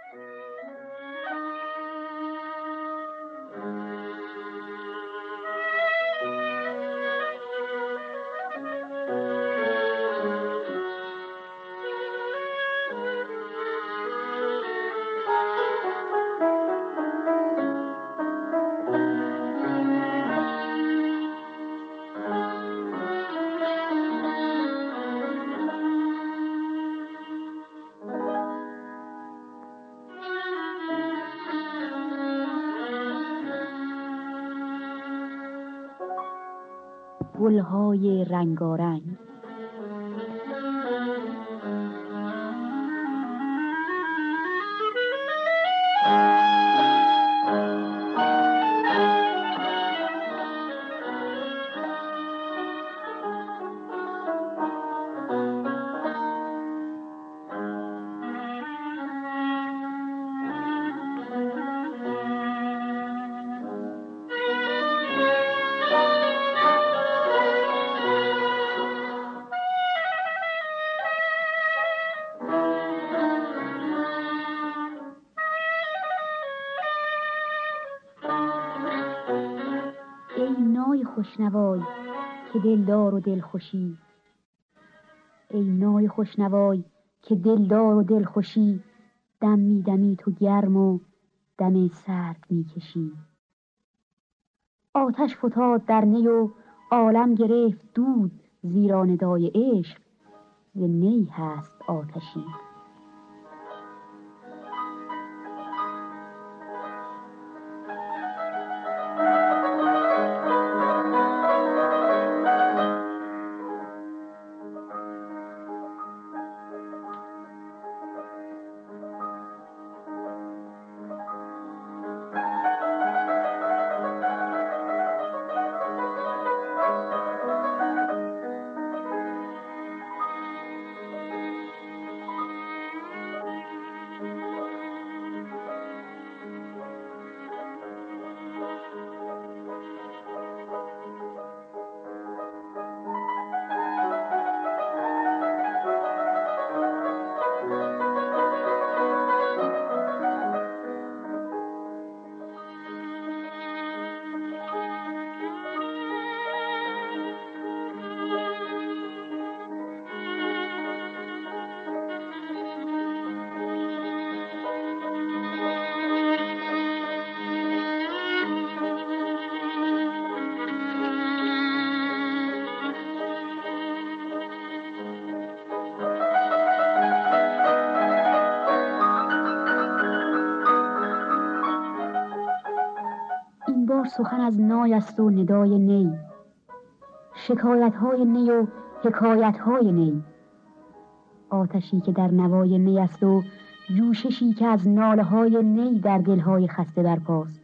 گلهای رنگارنگ. خوشنوای که دلدار و دلخوشی، ای نای خوشنوای که دلدار و دلخوشی، دم میدمی تو گرم و دم سرد میکشی. آتش فتاد در نی و عالم گرفت دود، زیرا ندای عشق ز نی هست آتشی. سخن از نای است و ندای نی، شکایت های نی و حکایت های نی. آتشی که در نوای نی است و جوششی که از ناله های نی در دلهای خسته برپاست.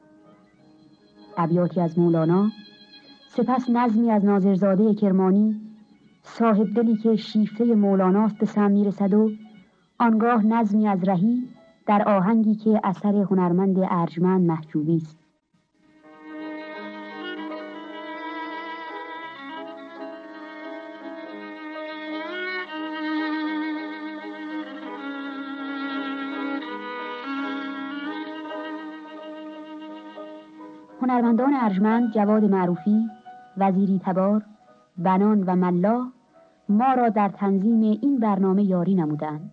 ابیاتی از مولانا، سپس نظمی از ناظرزاده کرمانی، صاحب دلی که شیفته مولاناست به سم میرسد، و آنگاه نظمی از رهی در آهنگی که اثر هنرمند ارجمند محجوبی است. هنرمندان ارجمند جواد معروفی، وزیری تبار، بنان و ملا ما را در تنظیم این برنامه یاری نمودند.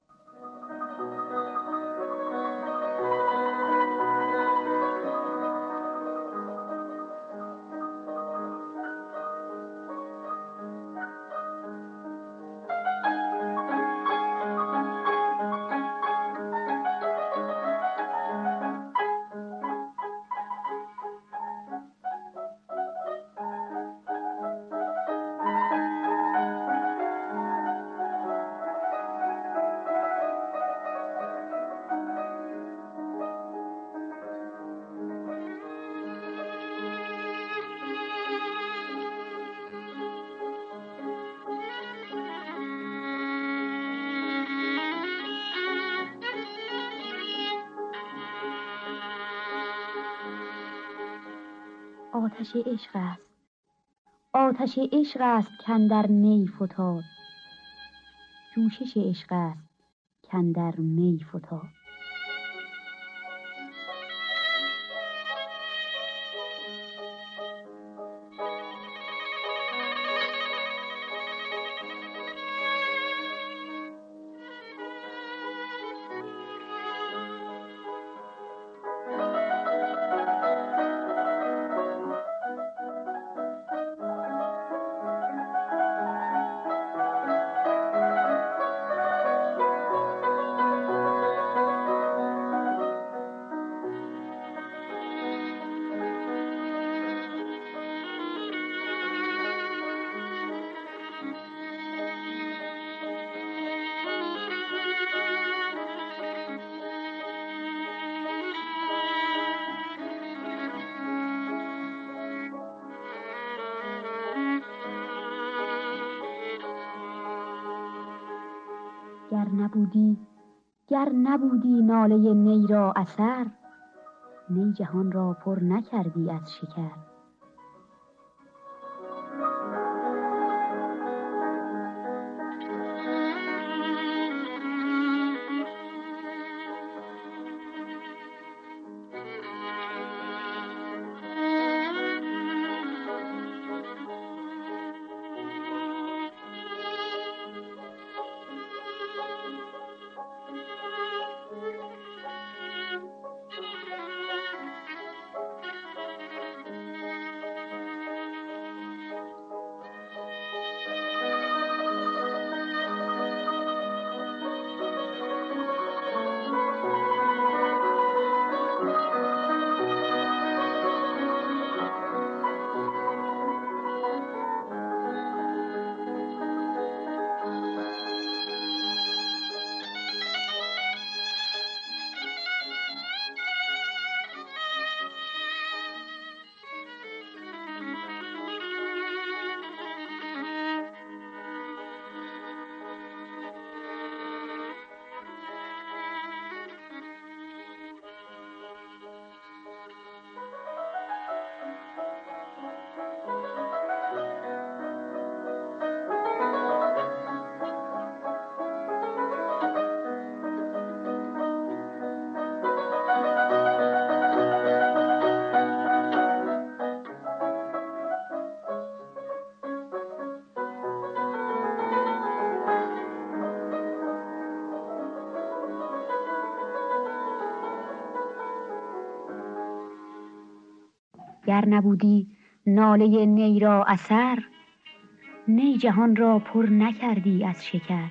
آتش عشق است، آتش عشق است کاندر نی فتاد، جوشش عشق است کاندر می فتاد. گر نبودی ناله نی را اثر، نی جهان را پر نکردی از شکر. گر نبودی ناله نی را اثر، نی جهان را پر نکردی از شکر.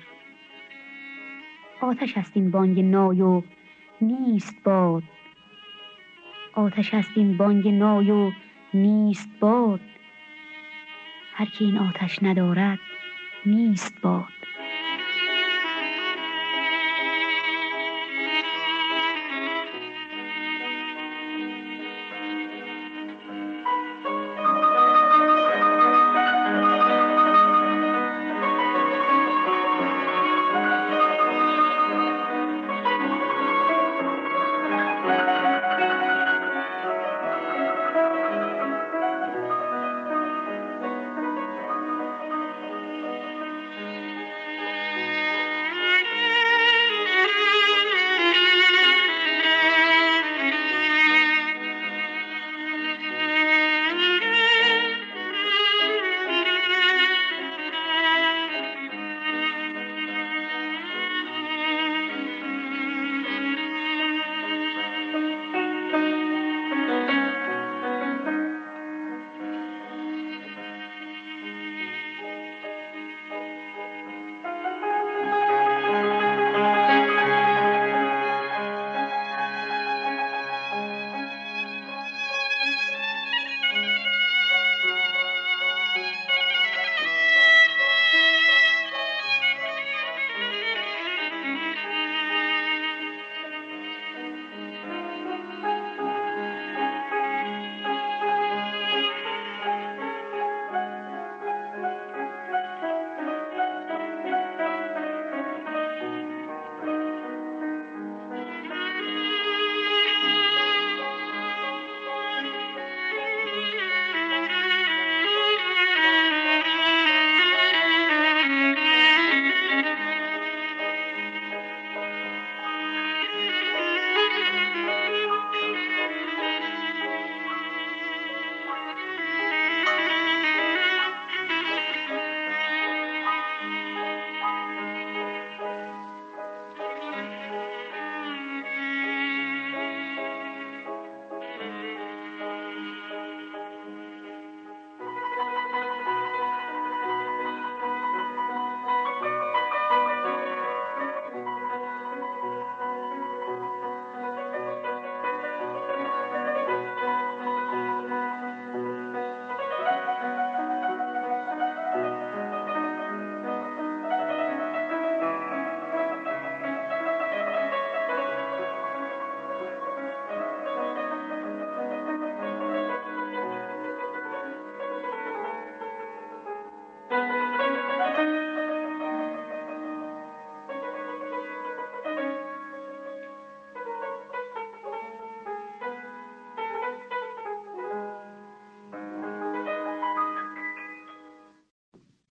آتش است این بانگ نای و نیست باد، آتش است این بانگ نای و نیست باد. هر که این آتش ندارد نیست باد.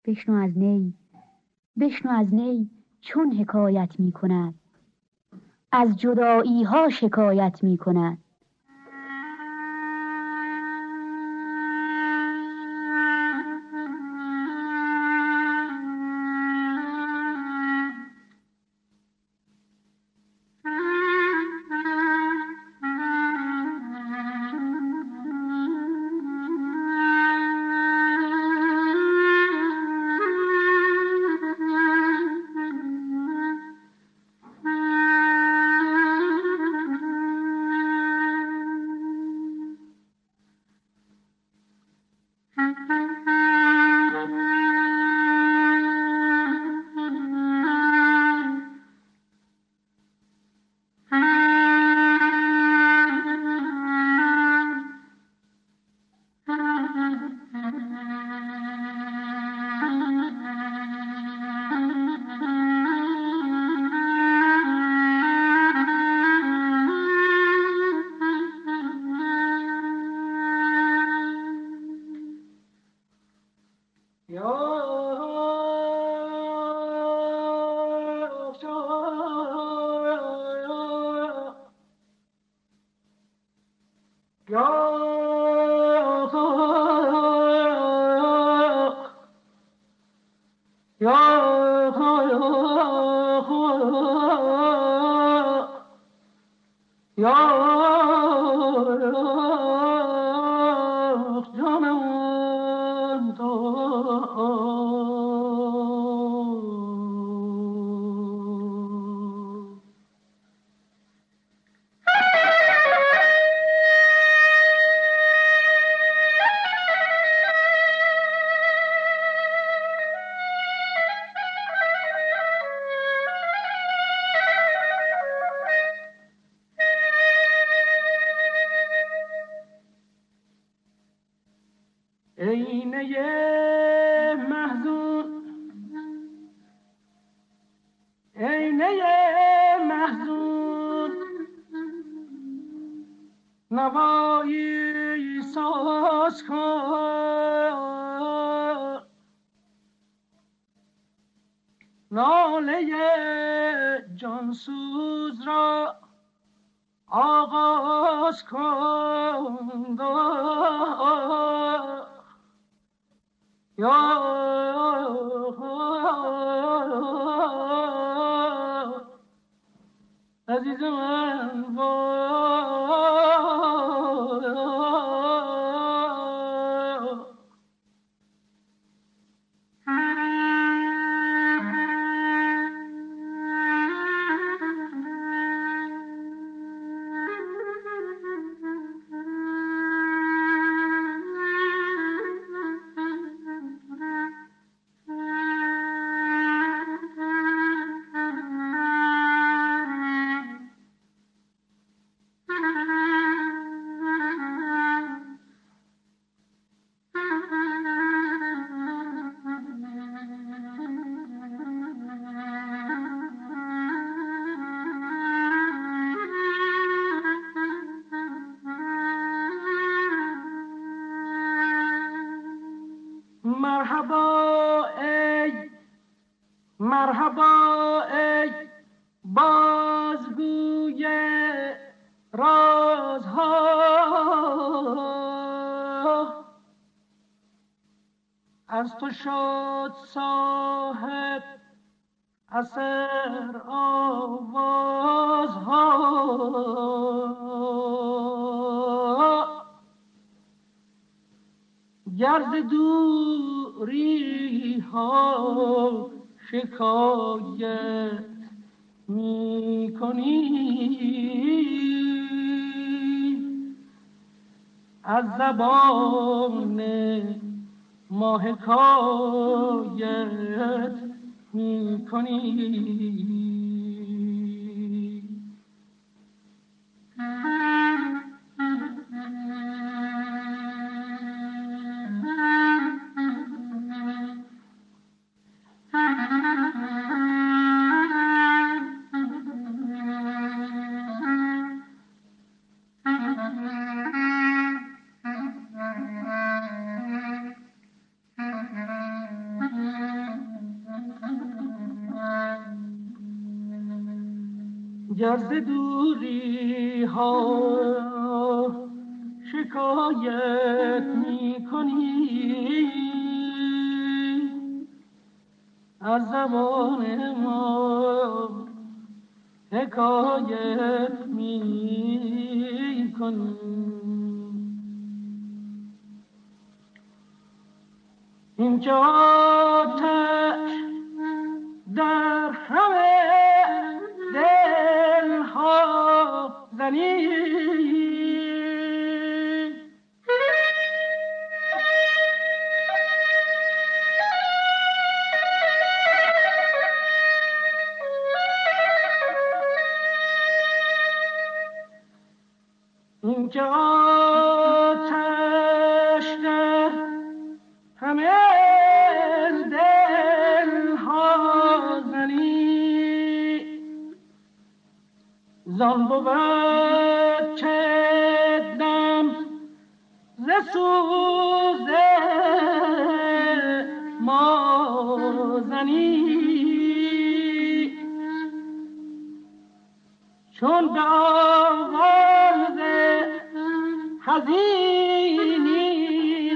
بشنو از نی چون حکایت می کند، از جدایی ها شکایت می کند. نوایی ساز کن، ناله جانسوز را آغاز کن. یا عزیز من مرحبا ای بازگوی رازها، از تو شد صاحب اثر آوازها. گرز دوری ها شکایت می کنی، از زبان ما حکایت می کنی. گر ز دوری ها شکایت می کنی از زبان ما حکایت می کنی. این که آتش در همه دلها زنی این که آتش در همه دلها زنی زان بود که دم ز سوز ما زنی چون به آواز حزینی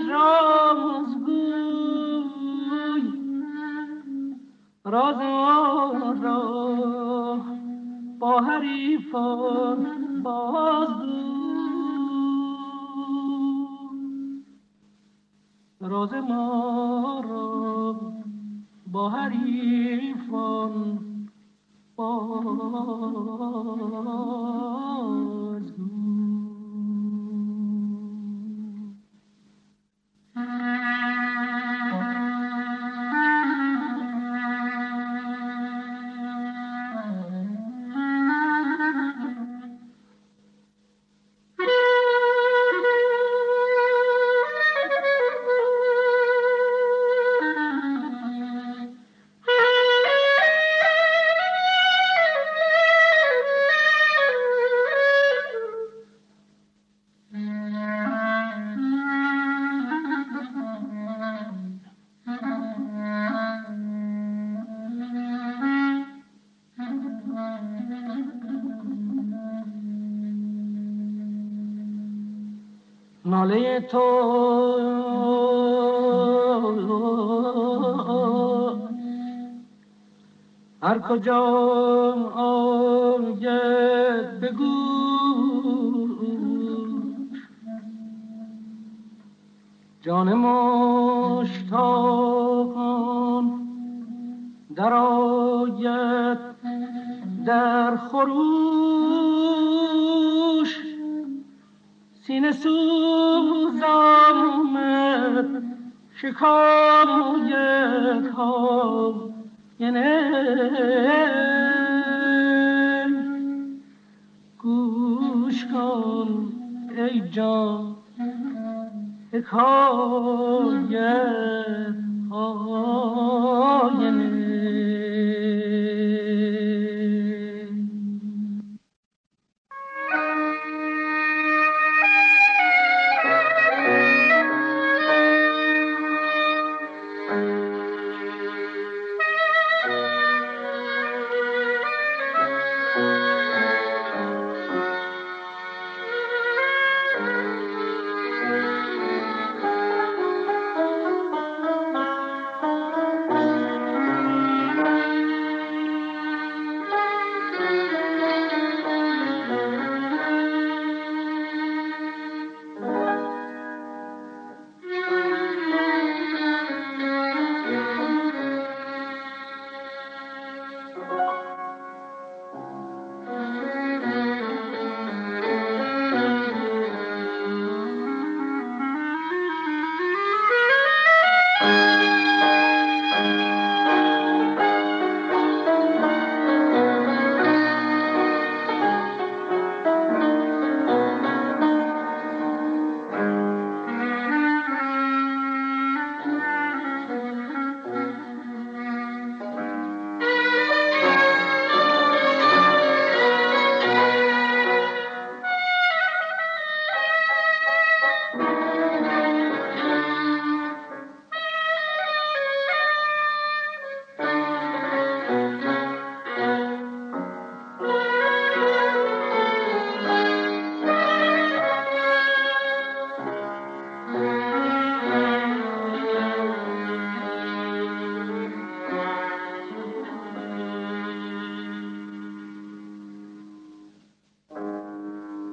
رازگوی راز ما را با حریفان بازگوی راز ما را با حریفان بازگوی. ناله تو هر کجا آید بگو جان مشتاقان در آید در خروش سینه سوز آمد شکایت ها گوش کن ای جان حکایت های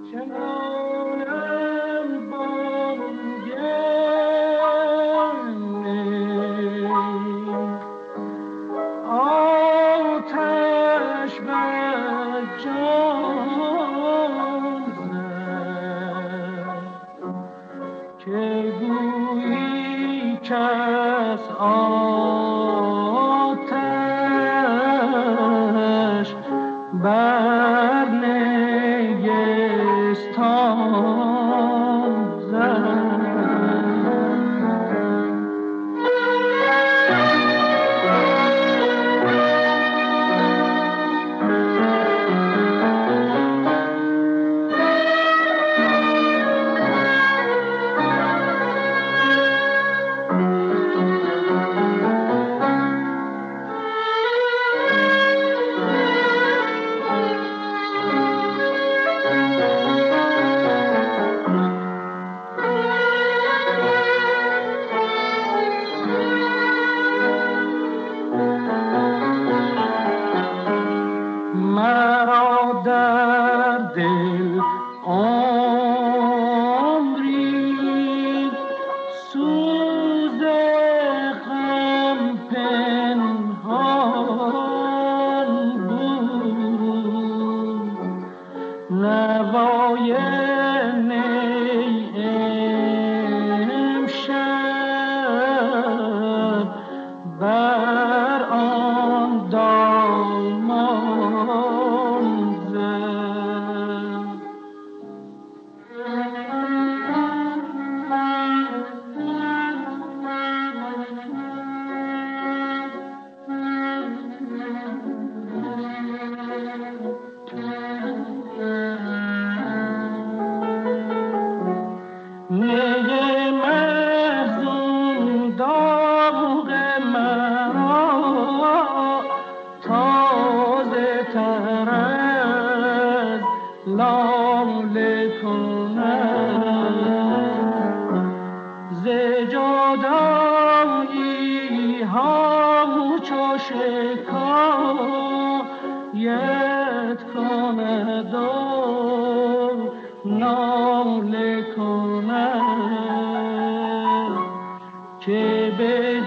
که به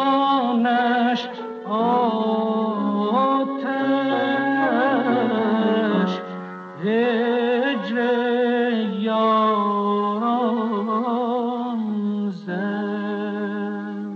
جانش آتش هجر یاران زد.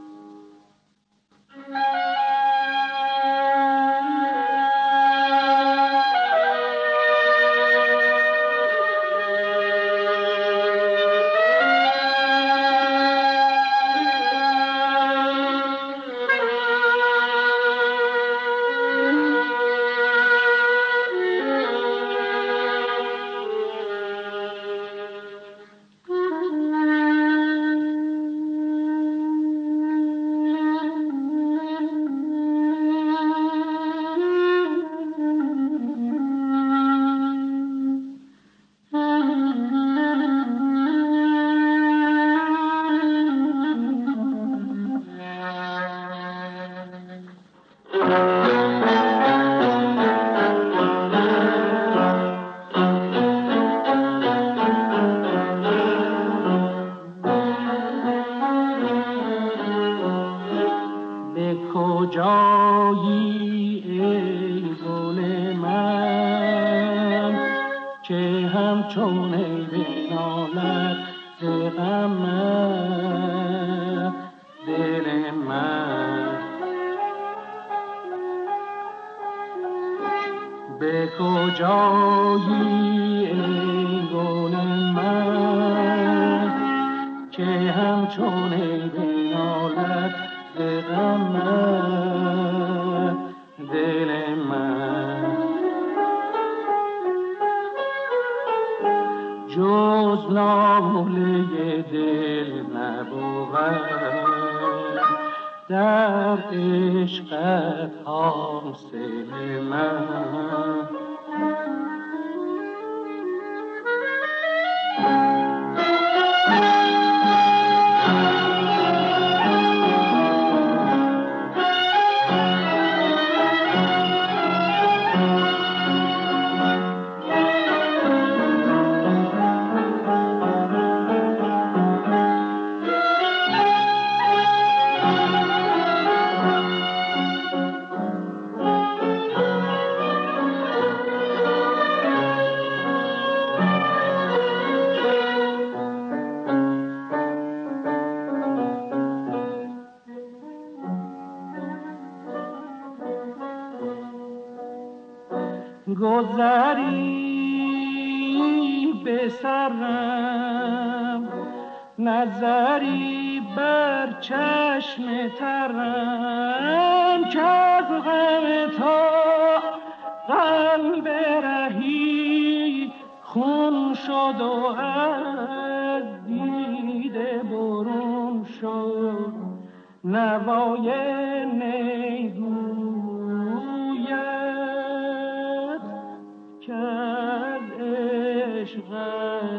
کجایی ای گل من که همچون ای بنالد ز غمت دل من؟ به کجایی ای گل من که همچون ای بنالد ز غمت دل من؟ جز ناله دل نبود در عشقت حاصل من. گذری به سرم، نظری بر چشم ترم، که از غم تو قلب رهی خون شد و از دیده برون شد. نوای نی گوید که از عشقت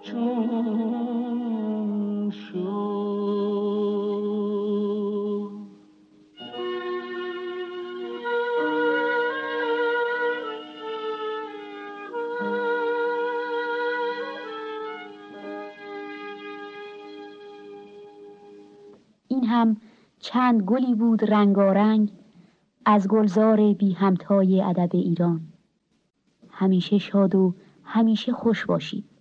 چون شد. این هم چند گلی بود رنگارنگ از گلزار بی همتای ادب ایران. همیشه شاد و همیشه خوش باشید.